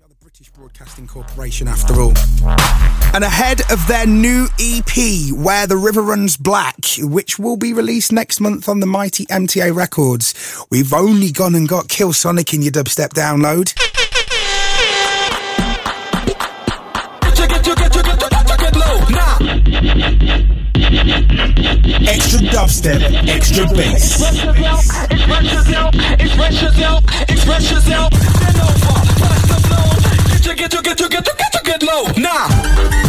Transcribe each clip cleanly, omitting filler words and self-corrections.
The British Broadcasting Corporation, after all. And ahead of their new EP, Where the River Runs Black, which will be released next month on the mighty MTA Records, we've only gone and got Kill Sonic in your dubstep download. Extra dubstep, extra bass. Express yourself, express yourself. Bend over, bust the flow. Get low, now.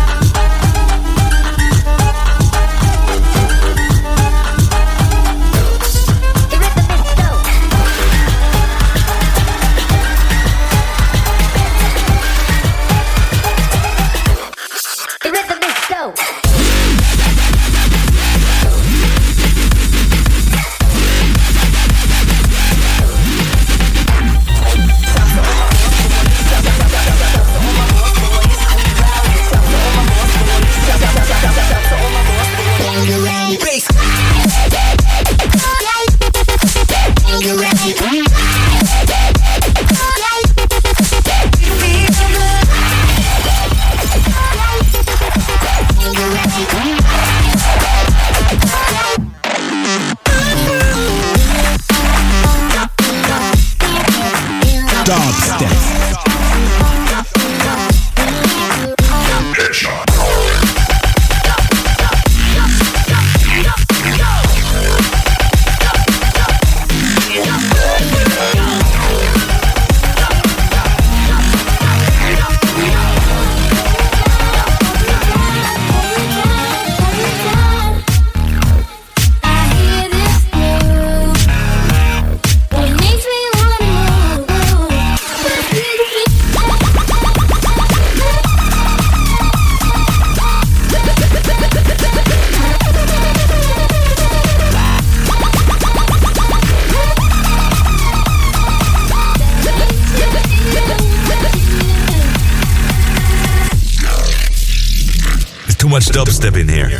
Much dubstep in here.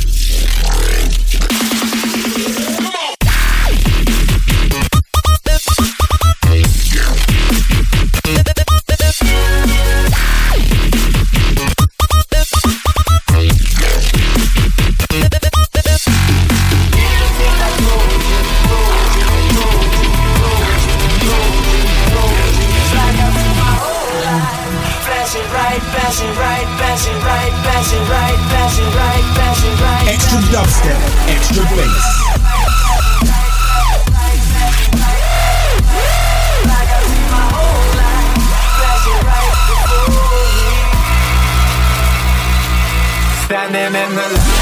Extra dubstep, extra bass. Standing in the light.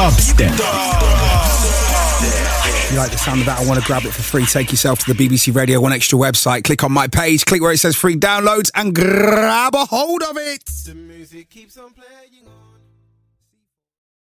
Dubstep. If you like the sound of that, I want to grab it for free. Take yourself to the BBC Radio 1 Extra website. Click on my page, click where it says free downloads and grab a hold of it. The music keeps on playing on.